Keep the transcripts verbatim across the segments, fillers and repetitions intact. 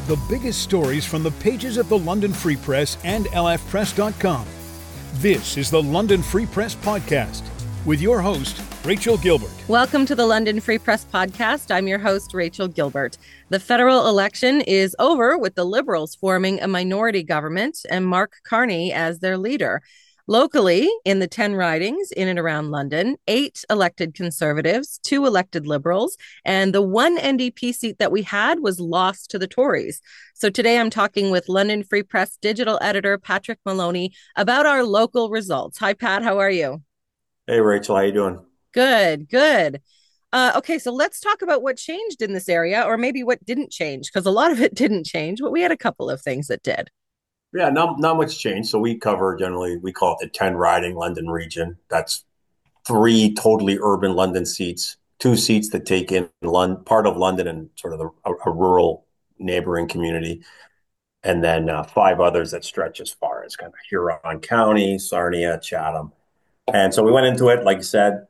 The biggest stories from the pages of the London Free Press and L F press dot com. This is the London Free Press Podcast with your host, Rachel Gilbert. Welcome to the London Free Press Podcast. I'm your host, Rachel Gilbert. The federal election is over with the Liberals forming a minority government and Mark Carney as their leader. Locally, in the ten ridings in and around London, eight elected Conservatives, two elected Liberals, and the one N D P seat that we had was lost to the Tories. So today I'm talking with London Free Press digital editor Patrick Maloney about our local results. Hi, Pat. How are you? Hey, Rachel. How you doing? Good, good. Uh, okay, so let's talk about what changed in this area, or maybe what didn't change, because a lot of it didn't change, but we had a couple of things that did. Yeah, not, not much change. So we cover generally, we call it the ten riding London region. That's three totally urban London seats, two seats that take in London, part of London and sort of the, a, a rural neighboring community, and then uh, five others that stretch as far as kind of Huron County, Sarnia, Chatham. And so we went into it, like you said,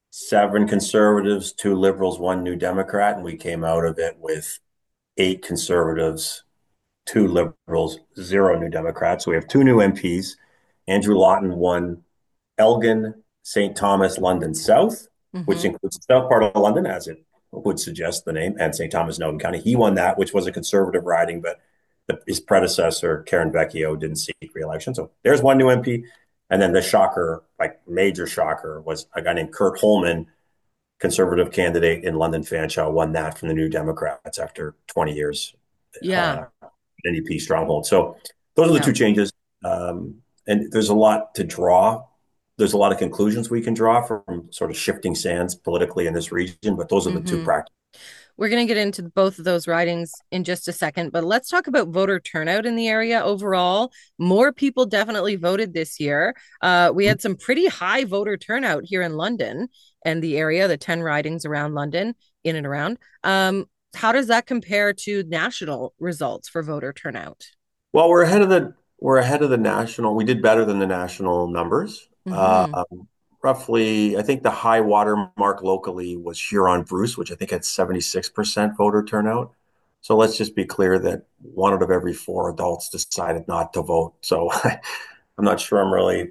seven Conservatives, two Liberals, one New Democrat, and we came out of it with eight Conservatives, two Liberals, zero New Democrats. So we have two new M Ps. Andrew Lawton won Elgin, Saint Thomas, London South, mm-hmm. which includes the south part of London, as it would suggest the name, and Saint Thomas, Nottingham County. He won that, which was a Conservative riding, but the, his predecessor, Karen Vecchio, didn't seek re-election. So there's one new M P. And then the shocker, like major shocker, was a guy named Kurt Holman, Conservative candidate in London Fanshawe, won that from the New Democrats after twenty years. Yeah. Uh, N D P stronghold. So those are the yeah. two changes. Um, and there's a lot to draw. There's a lot of conclusions we can draw from sort of shifting sands politically in this region, but those are the mm-hmm. two practical. We're going to get into both of those ridings in just a second, but let's talk about voter turnout in the area overall. More people definitely voted this year. Uh, we had some pretty high voter turnout here in London and the area, the ten ridings around London, in and around. Um, How does that compare to national results for voter turnout? Well, we're ahead of the we're ahead of the national. We did better than the national numbers. Mm-hmm. Uh, um, roughly, I think the high water mark locally was Huron Bruce, which I think had seventy-six percent voter turnout. So let's just be clear that one out of every four adults decided not to vote. So I'm not sure I'm really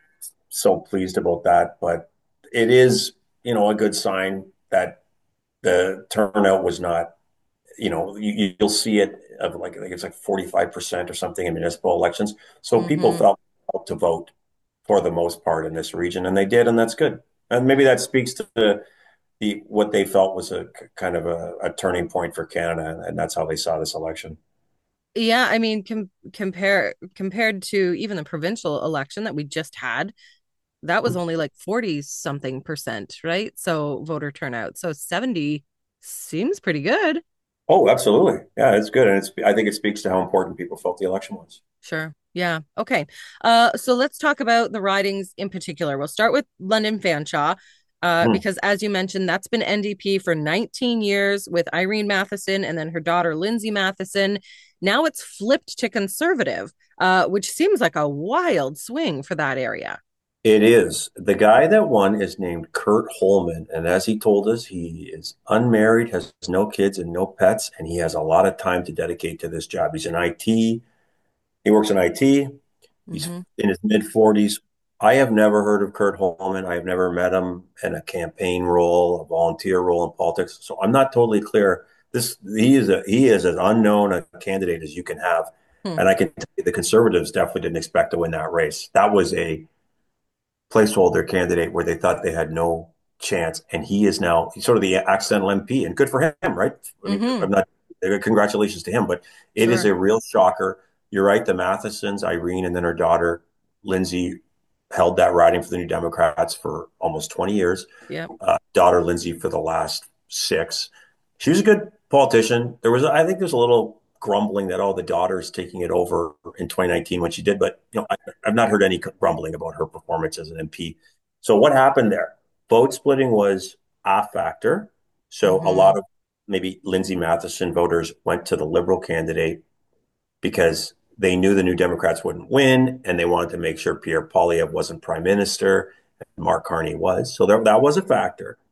so pleased about that, but it is, you know, a good sign that the turnout was not, you know, you, you'll see it of like, I think it's like forty-five percent or something in municipal elections. So mm-hmm. people felt to vote for the most part in this region, and they did, and that's good. And maybe that speaks to the, the what they felt was a kind of a, a turning point for Canada, and that's how they saw this election. Yeah, I mean, com- compare compared to even the provincial election that we just had, that was only like forty something percent, right? So voter turnout. So seventy seems pretty good. Oh, absolutely. Yeah, it's good. And it's, I think it speaks to how important people felt the election was. Sure. Yeah. Okay. Uh, so let's talk about the ridings in particular. We'll start with London Fanshawe, uh, mm. because as you mentioned, that's been N D P for nineteen years with Irene Matheson and then her daughter, Lindsay Matheson. Now it's flipped to Conservative, uh, which seems like a wild swing for that area. It is. The guy that won is named Kurt Holman. And as he told us, he is unmarried, has no kids and no pets, and he has a lot of time to dedicate to this job. He's in I T. He works in I T. He's mm-hmm. in his mid forties. I have never heard of Kurt Holman. I have never met him in a campaign role, a volunteer role in politics. So I'm not totally clear. This he is a he is as unknown a candidate as you can have. Hmm. And I can tell you the Conservatives definitely didn't expect to win that race. That was a placeholder candidate where they thought they had no chance, and he is now he's sort of the accidental M P, and good for him, right? I mean, mm-hmm. I'm not congratulations to him, but it sure. is a real shocker. You're right. The Mathesons, Irene, and then her daughter Lindsay, held that riding for the New Democrats for almost twenty years. Yeah, uh, daughter Lindsay for the last six. She was a good politician. There was, I think, there's a little grumbling that, oh, the daughter's taking it over in twenty nineteen when she did, but you know, I, I've not heard any grumbling about her performance as an M P. So what happened there? Vote splitting was a factor. So mm-hmm. a lot of maybe Lindsay Matheson voters went to the Liberal candidate because they knew the New Democrats wouldn't win, and they wanted to make sure Pierre Poilievre wasn't prime minister, and Mark Carney was. So there, that was a factor.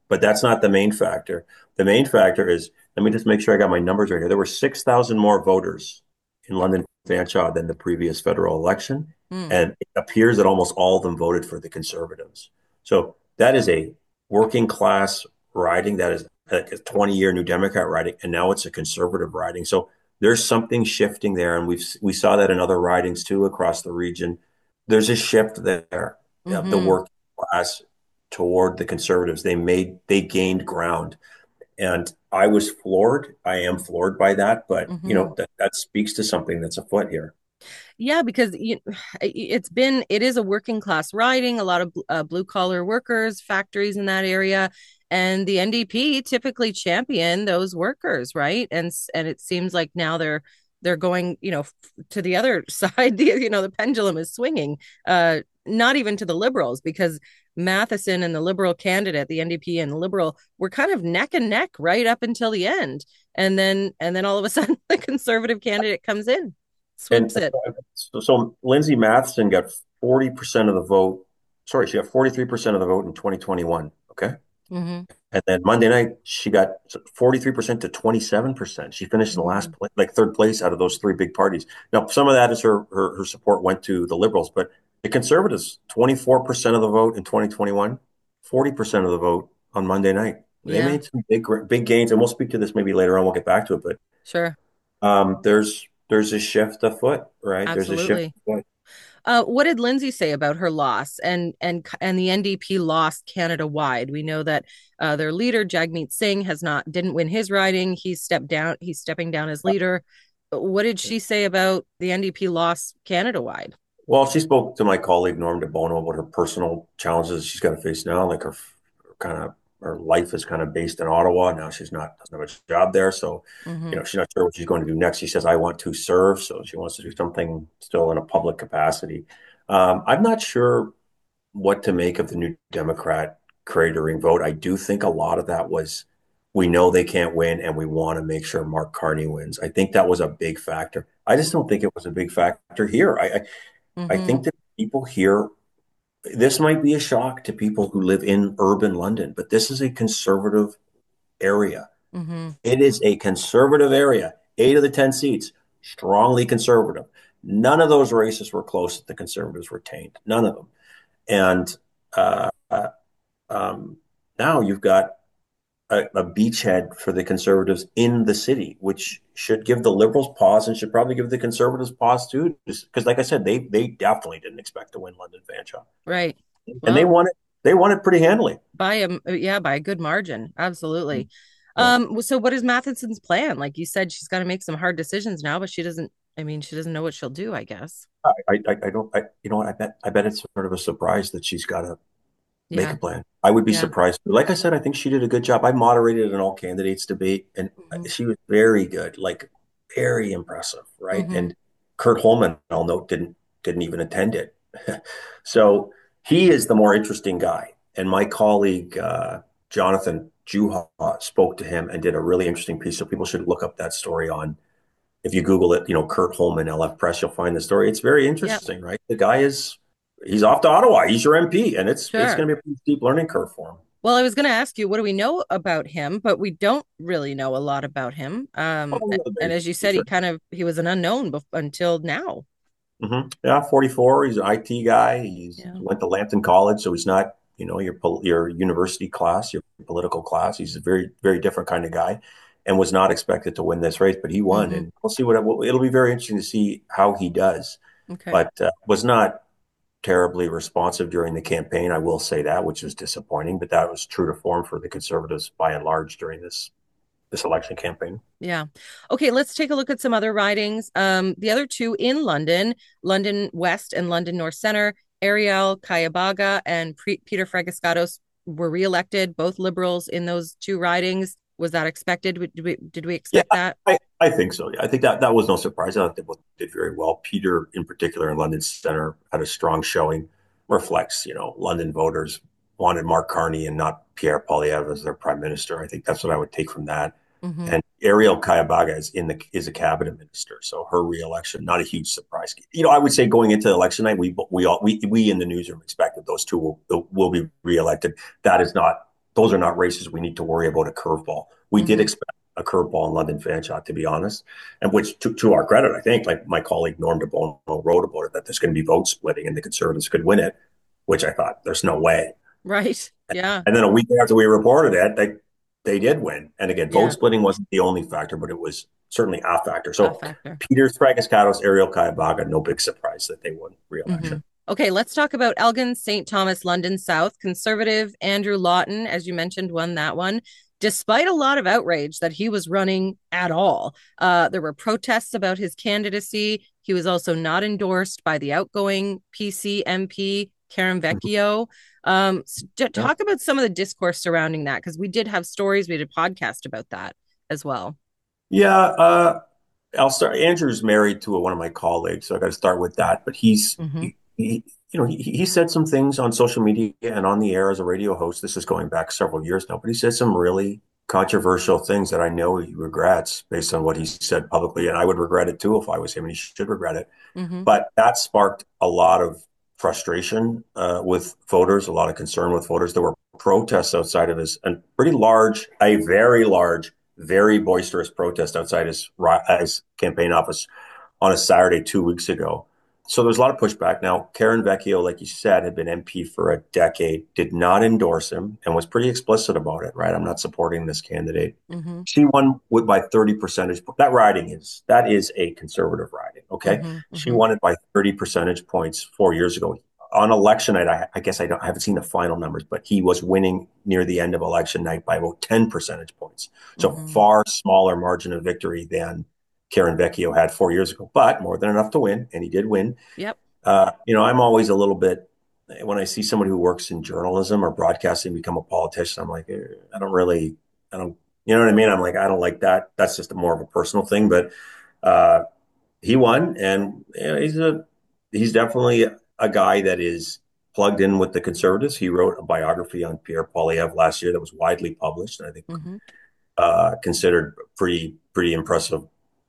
but that's not the main factor. The main factor is, let me just make sure I got my numbers right here. There were six thousand more voters in London Fanshawe than the previous federal election. Hmm. And it appears that almost all of them voted for the Conservatives. So that is a working class riding. That is a twenty year New Democrat riding. And now it's a Conservative riding. So there's something shifting there. And we've, we saw that in other ridings too across the region. There's a shift there. Mm-hmm. The working class toward the Conservatives. They made, they gained ground. And I was floored. I am floored by that. But, mm-hmm. you know, that, that speaks to something that's afoot here. Yeah, because you, it's been, it is a working class riding, a lot of uh, blue collar workers, factories in that area. And the N D P typically champion those workers, right? And and it seems like now they're they're going, you know, to the other side. The, you know, the pendulum is swinging, uh, not even to the Liberals, because Matheson and the Liberal candidate, the N D P and the Liberal, were kind of neck and neck right up until the end. And then and then all of a sudden the Conservative candidate comes in. Swoops and, it. So, so Lindsay Matheson got forty percent of the vote. Sorry, she got forty-three percent of the vote in twenty twenty-one. Okay. Mm-hmm. And then Monday night, she got forty-three percent to twenty-seven percent. She finished in the last, mm-hmm. like third place out of those three big parties. Now, some of that is her, her, her support went to the Liberals, but the Conservatives, twenty-four percent of the vote in twenty twenty-one, forty percent of the vote on Monday night. They yeah. made some big, big gains. And we'll speak to this maybe later on. We'll get back to it, but sure. Um, there's, There's a shift afoot, right? Absolutely. There's a shift afoot. Uh, what did Lindsay say about her loss and and and the N D P lost Canada wide? We know that uh, their leader Jagmeet Singh has not didn't win his riding. He's stepped down. He's stepping down as leader. What did she say about the N D P loss Canada wide? Well, she spoke to my colleague Norm DeBono about her personal challenges she's got to face now, like her, her kind of. Her life is kind of based in Ottawa. Now she's not, doesn't have a job there. So, mm-hmm. you know, she's not sure what she's going to do next. She says, I want to serve. So she wants to do something still in a public capacity. Um, I'm not sure what to make of the New Democrat cratering vote. I do think a lot of that was, we know they can't win and we want to make sure Mark Carney wins. I think that was a big factor. I just don't think it was a big factor here. I, I, mm-hmm. I think that people here, this might be a shock to people who live in urban London, but this is a conservative area. Mm-hmm. It is a conservative area. Eight of the ten seats, strongly conservative. None of those races were close that the Conservatives retained. None of them. And uh, uh, um, now you've got a, a beachhead for the Conservatives in the city, which should give the Liberals pause and should probably give the Conservatives pause too. Because, like I said, they they definitely didn't expect to win London Fanshawe, right? And well, they won it. They won it pretty handily by a yeah by a good margin. Absolutely. Mm-hmm. Yeah. Um. So, what is Matheson's plan? Like you said, she's got to make some hard decisions now, but she doesn't. I mean, she doesn't know what she'll do, I guess. I I, I don't. I, you know what? I bet I bet it's sort of a surprise that she's got to make yeah. a plan. I would be yeah. surprised. Like I said, I think she did a good job. I moderated an all candidates debate, and mm-hmm. she was very good, like very impressive, right? Mm-hmm. And Kurt Holman, I'll note, didn't didn't even attend it. So he is the more interesting guy. And my colleague uh, Jonathan Juha spoke to him and did a really interesting piece. So people should look up that story on. If you Google it, you know, Kurt Holman, L F Press, you'll find the story. It's very interesting, yep. right? The guy is, he's off to Ottawa. He's your M P, and it's sure. it's going to be a pretty steep learning curve for him. Well, I was going to ask you, what do we know about him? But we don't really know a lot about him. Um, oh, no, and as you said, sure. he kind of, he was an unknown bef- until now. Mm-hmm. Yeah, forty-four. He's an I T guy. He's yeah. went to Lambton College, so he's not, you know, your your university class, your political class. He's a very, very different kind of guy. And was not expected to win this race, but he won. Mm-hmm. And we'll see what it'll be very interesting to see how he does. Okay. But uh, was not terribly responsive during the campaign. I will say that, which was disappointing, but that was true to form for the Conservatives by and large during this this election campaign. Yeah. Okay, let's take a look at some other ridings. Um, the other two in London, London West and London North Centre, Ariel Kayabaga and Pre- Peter Fragiskatos were reelected, both Liberals in those two ridings. Was that expected? Did we, did we expect yeah, that? I, I think so. Yeah. I think that, that was no surprise. I thought they both did very well. Peter, in particular, in London Centre, had a strong showing. Reflects, you know, London voters wanted Mark Carney and not Pierre Poilievre as their prime minister. I think that's what I would take from that. Mm-hmm. And Ariel Kayabaga is in the is a cabinet minister, so her reelection not a huge surprise. You know, I would say going into election night, we we all we we in the newsroom expected those two will will be reelected. That is not those are not races we need to worry about a curveball. We did Mm-hmm. expect a curveball in London Fanshawe, to be honest, and which, to, to our credit, I think, like my colleague Norm DeBono wrote about it, that there's going to be vote splitting and the Conservatives could win it, which I thought there's no way. Right. Yeah. And then a week after we reported it, they they did win. And again, vote Yeah. splitting wasn't the only factor, but it was certainly a factor. A So factor. Peter Stragaskatos, Ariel Kayabaga, no big surprise that they won Mm-hmm. re-election. Okay, let's talk about Elgin, Saint Thomas, London South. Conservative Andrew Lawton, as you mentioned, won that one. Despite a lot of outrage that he was running at all, uh, there were protests about his candidacy. He was also not endorsed by the outgoing P C M P, Karen Vecchio. Um, so Yeah. talk about some of the discourse surrounding that, because we did have stories, we did a podcast about that as well. Yeah, uh, I'll start. Andrew's married to one of my colleagues, so I got to start with that. But he's, Mm-hmm. he, he, you know, he, he said some things on social media and on the air as a radio host. This is going back several years now, but he said some really controversial things that I know he regrets based on what he said publicly, and I would regret it too if I was him, and he should regret it. Mm-hmm. But that sparked a lot of frustration uh, with voters, a lot of concern with voters. There were protests outside of his, and pretty large, a very large, very boisterous protest outside his, his campaign office on a Saturday two weeks ago. So there's a lot of pushback. Now, Karen Vecchio, like you said, had been M P for a decade, did not endorse him, and was pretty explicit about it, right? I'm not supporting this candidate. Mm-hmm. She won with by thirty percentage. That riding is, that is a conservative riding, okay? Mm-hmm. She Mm-hmm. won it by thirty percentage points four years ago. On election night, I, I guess I, don't, I haven't seen the final numbers, but he was winning near the end of election night by about ten percentage points. So Mm-hmm. far smaller margin of victory than Karen Vecchio had four years ago, but more than enough to win, and he did win. Yep. Uh, you know, I'm always a little bit, when I see somebody who works in journalism or broadcasting become a politician, I'm like, eh, I don't really, I don't, you know what I mean? I'm like, I don't like that. That's just a more of a personal thing, but uh, he won, and you know, he's a, he's definitely a guy that is plugged in with the Conservatives. He wrote a biography on Pierre Poilievre last year that was widely published, and I think Mm-hmm. uh, considered pretty, pretty impressive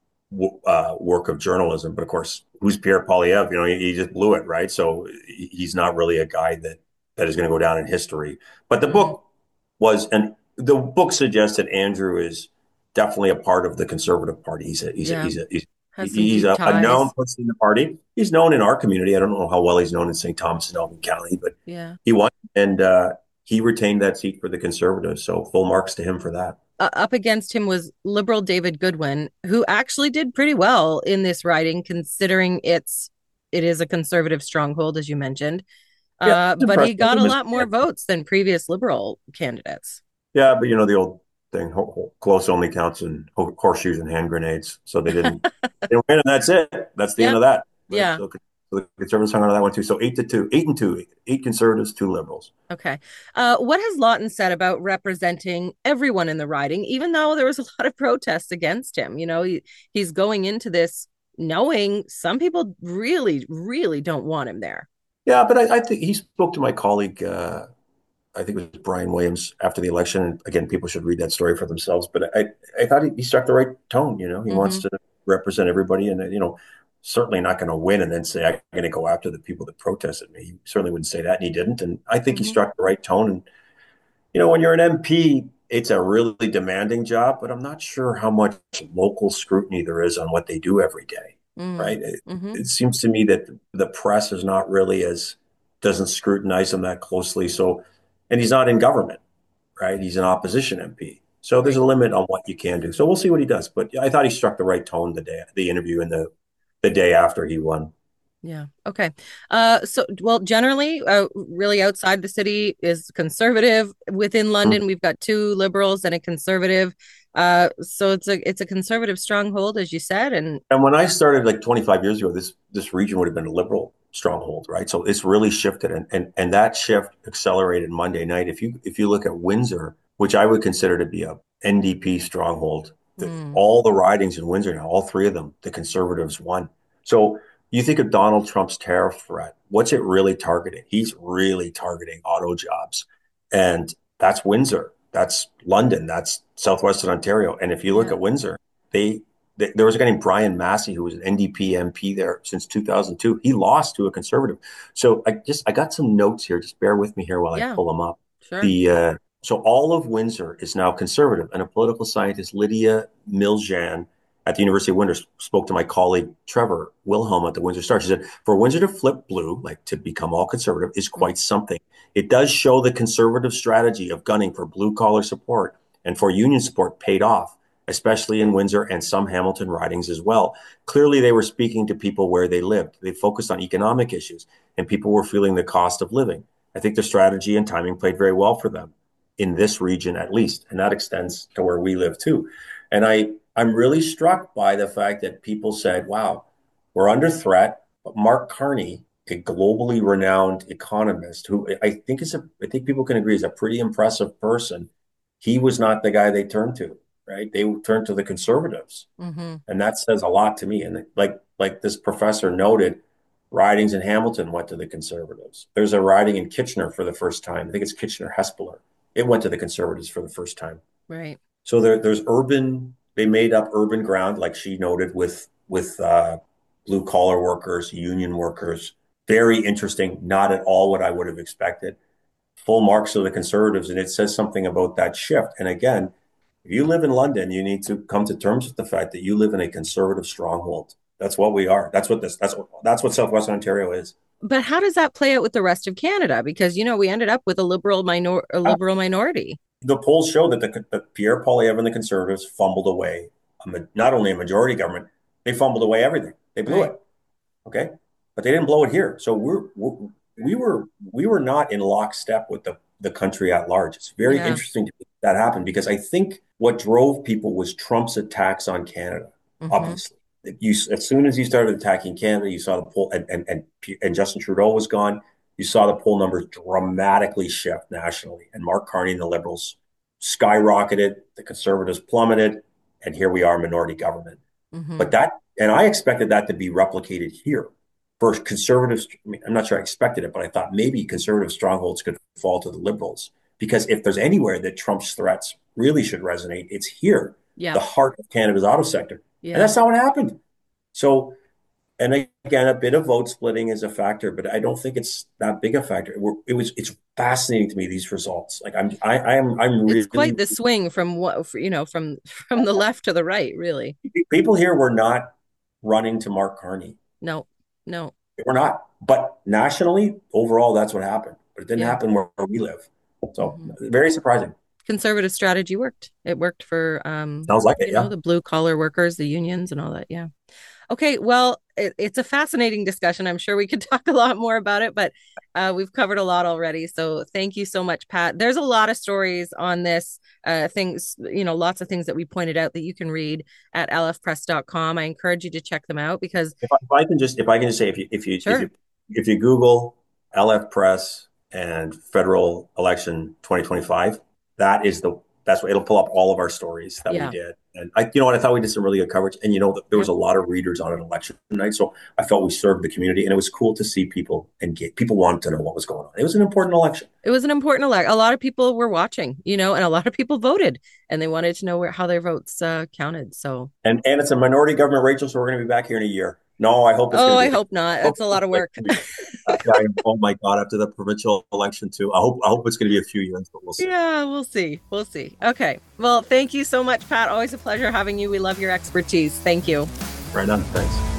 uh, work of journalism. But of course, who's Pierre Poilievre? You know, he, he just blew it, right? So he's not really a guy that that is going to go down in history. But the Mm-hmm. book was, and the book suggests that Andrew is definitely a part of the Conservative Party. He's a, he's Yeah. a, he's a, he's, Has some he's deep a, a ties. known person in the party. He's known in our community. I don't know how well he's known in Saint Thomas and Elgin County, but Yeah. he won, and uh, he retained that seat for the Conservatives. So full marks to him for that. Uh, up against him was Liberal David Goodwin, who actually did pretty well in this riding, considering it's it is a conservative stronghold, as you mentioned. Yeah, Uh, it's but he impressive. got It a was- lot more votes than previous Liberal candidates. Yeah, but you know the old thing, ho- ho- close only counts in ho- horseshoes and hand grenades. So they didn't, they didn't win, and that's it. That's the Yeah. end of that. Right? Yeah. So, so the Conservatives hung on to that one too. So eight to two, eight and two, eight Conservatives, two Liberals. Okay. Uh, what has Lawton said about representing everyone in the riding, even though there was a lot of protests against him? You know, he, he's going into this knowing some people really, really don't want him there. Yeah, but I, I think he spoke to my colleague. Uh, I think it was Brian Williams after the election. And again, people should read that story for themselves. But I, I thought he, he struck the right tone. You know, he Mhm. wants to represent everybody, and you know, certainly not going to win and then say I'm going to go after the people that protested me. He certainly wouldn't say that, and he didn't. And I think he Mhm. struck the right tone. And you know, when you're an M P, it's a really demanding job, but I'm not sure how much local scrutiny there is on what they do every day. Mm. Right? It, Mhm. it seems to me that the press is not really as doesn't scrutinize him that closely. So, and he's not in government, right? He's an opposition M P. So there's a limit on what you can do. So we'll see what he does. But I thought he struck the right tone the day, the interview and the the day after he won. Yeah. Okay. Uh, so, well, generally, uh, really outside the city is conservative. Within London, we've got two liberals and a conservative. Uh, so it's a it's a conservative stronghold, as you said. And And when I started like twenty-five years ago, this this region would have been a liberal stronghold, right? So it's really shifted, and and and that shift accelerated Monday night. If you if you look at Windsor, which I would consider to be a N D P stronghold, the, Mm. all the ridings in Windsor now, all three of them, the Conservatives won. So you think of Donald Trump's tariff threat. What's it really targeting? He's really targeting auto jobs, and that's Windsor, that's London, that's southwestern Ontario. And if you look Yeah. at Windsor, they there was a guy named Brian Massey who was an N D P M P there since two thousand two. He lost to a Conservative. So I just I got some notes here. Just bear with me here while Yeah. I pull them up. sure. The uh, So all of Windsor is now conservative. And a political scientist, Lydia Miljan at the University of Windsor, spoke to my colleague, Trevor Wilhelm at the Windsor Star. She said, for Windsor to flip blue, like to become all conservative, is quite something. It does show the conservative strategy of gunning for blue collar support and for union support paid off, especially in Windsor and some Hamilton ridings as well. Clearly, they were speaking to people where they lived. They focused on economic issues, and people were feeling the cost of living. I think the strategy and timing played very well for them in this region, at least, and that extends to where we live too. And I, I'm really struck by the fact that people said, wow, we're under threat, but Mark Carney, a globally renowned economist, who I think is a, I think people can agree is a pretty impressive person, he was not the guy they turned to. Right? They turned to the conservatives. Mm-hmm. And that says a lot to me. And like, like this professor noted, ridings in Hamilton went to the conservatives. There's a riding in Kitchener for the first time. I think it's Kitchener-Hespeler. It went to the conservatives for the first time. Right. So there, there's urban, they made up urban ground, like she noted, with, with uh, blue collar workers, union workers. Very interesting. Not at all what I would have expected. Full marks of the conservatives. And it says something about that shift. And again, if you live in London, you need to come to terms with the fact that you live in a conservative stronghold. That's what we are. That's what this. That's what. That's what Southwestern Ontario is. But how does that play out with the rest of Canada? Because you know we ended up with a liberal minor, a liberal minority. The polls show that the that Pierre Poilievre and the Conservatives fumbled away a, not only a majority government, they fumbled away everything. They blew right. it. Okay, but they didn't blow it here. So we're, we're we were we were not in lockstep with the the country at large. It's very yeah. interesting to me that happened because I think what drove people was Trump's attacks on Canada. Mm-hmm. Obviously, you as soon as he started attacking Canada, you saw the poll, and and and, and Justin Trudeau was gone. You saw the poll numbers dramatically shift nationally, and Mark Carney and the Liberals skyrocketed. The Conservatives plummeted, and here we are, minority government. Mm-hmm. But that, and I expected that to be replicated here. For Conservatives, I mean, I'm not sure I expected it, but I thought maybe Conservative strongholds could fall to the Liberals. Because if there's anywhere that Trump's threats really should resonate, it's here, yeah. the heart of Canada's auto sector. Yeah. And that's not what happened. So, and again, a bit of vote splitting is a factor, but I don't think it's that big a factor. It, it was, it's fascinating to me, these results. Like I'm, I, I am, I'm really. It's quite the swing from what, you know, from, from the left to the right, really. People here were not running to Mark Carney. No. No, we're not. But nationally, overall, that's what happened. But it didn't yeah. happen where, where we live. So mm-hmm. very surprising. Conservative strategy worked. It worked for um, sounds like it. You yeah, know, the blue collar workers, the unions, and all that. Yeah. Okay, well, it, it's a fascinating discussion. I'm sure we could talk a lot more about it, but uh, we've covered a lot already. So thank you so much, Pat. There's a lot of stories on this, uh, things, you know, lots of things that we pointed out that you can read at L F press dot com. I encourage you to check them out because if I, if I can just, if I can just say, if you, if you, sure. if you, if you Google L F Press and federal election twenty twenty-five, that is the, that's what it'll pull up all of our stories that yeah. we did. And I, you know what, I thought we did some really good coverage. And you know, there was a lot of readers on an election night, so I felt we served the community, and it was cool to see people engage. People wanted to know what was going on. It was an important election. It was an important election. A lot of people were watching, you know, and a lot of people voted, and they wanted to know where how their votes uh, counted. So and and it's a minority government, Rachel. So we're going to be back here in a year. No, I hope. It's oh, be, I hope not. That's a lot of work. Oh my God! After the provincial election too, I hope I hope it's going to be a few years, but we'll see. Yeah, we'll see. We'll see. Okay. Well, thank you so much, Pat. Always a pleasure having you. We love your expertise. Thank you. Right on. Thanks.